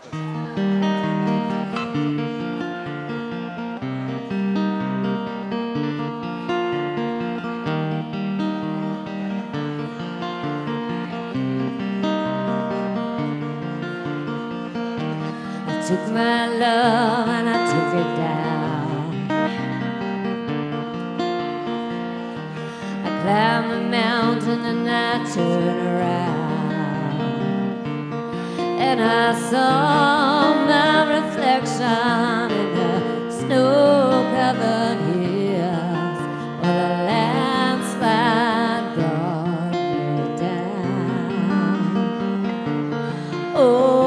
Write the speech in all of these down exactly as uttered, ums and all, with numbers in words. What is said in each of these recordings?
Took my love and I took it down. I climbed the mountain and I turned around, and I saw my reflection in the snow-covered hills where the landslide brought me down. Oh,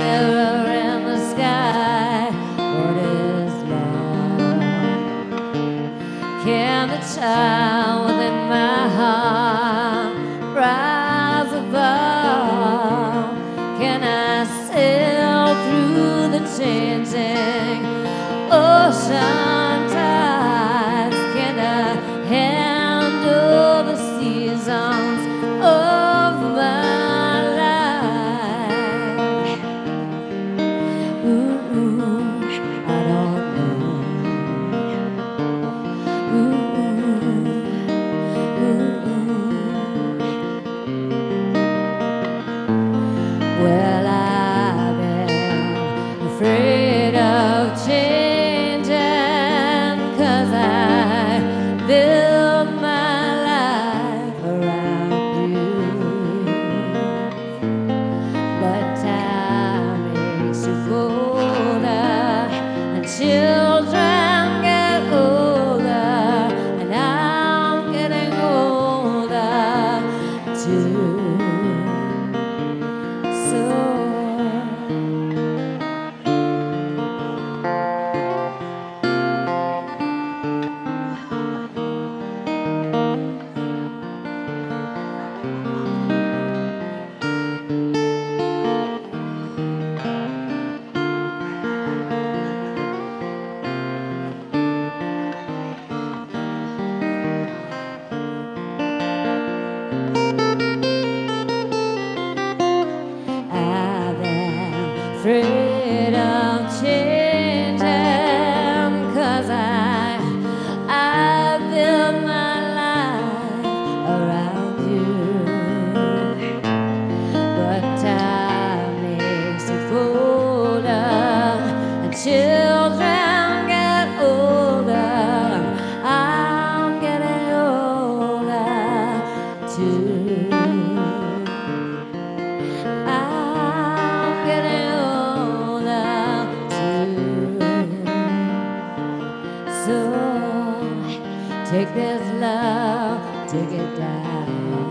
can the child within my heart rise above? Can I sail through the changing ocean tides? Can I handle the seasons of my life? Ooh, I don't know. Well, I've been afraid of changing, 'cause I build my life around you. But time makes you bolder, and children get older, and I'm getting older too. Afraid of changing, 'cause I, I build my life around you. But time makes you older, and children get older. I'm getting older too. So take this love, take it down.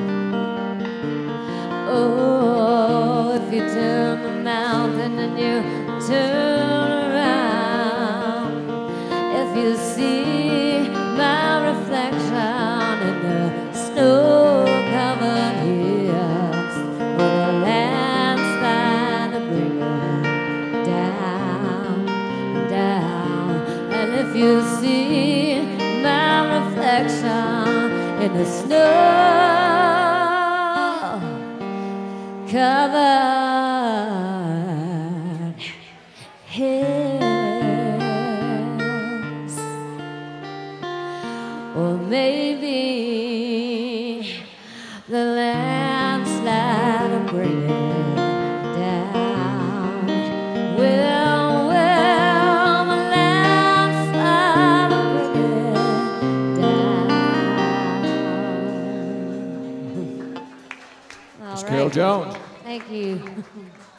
Oh, if you turn the mountain and you turn around, if you see my reflection in the snow-covered hills with a landslide to bring it down, down. And if you see my reflection in the snow-covered hills, or maybe the landslide will bring it down. Well, well, the landslide will bring it down. All Miss right. Carol Jones. Thank you.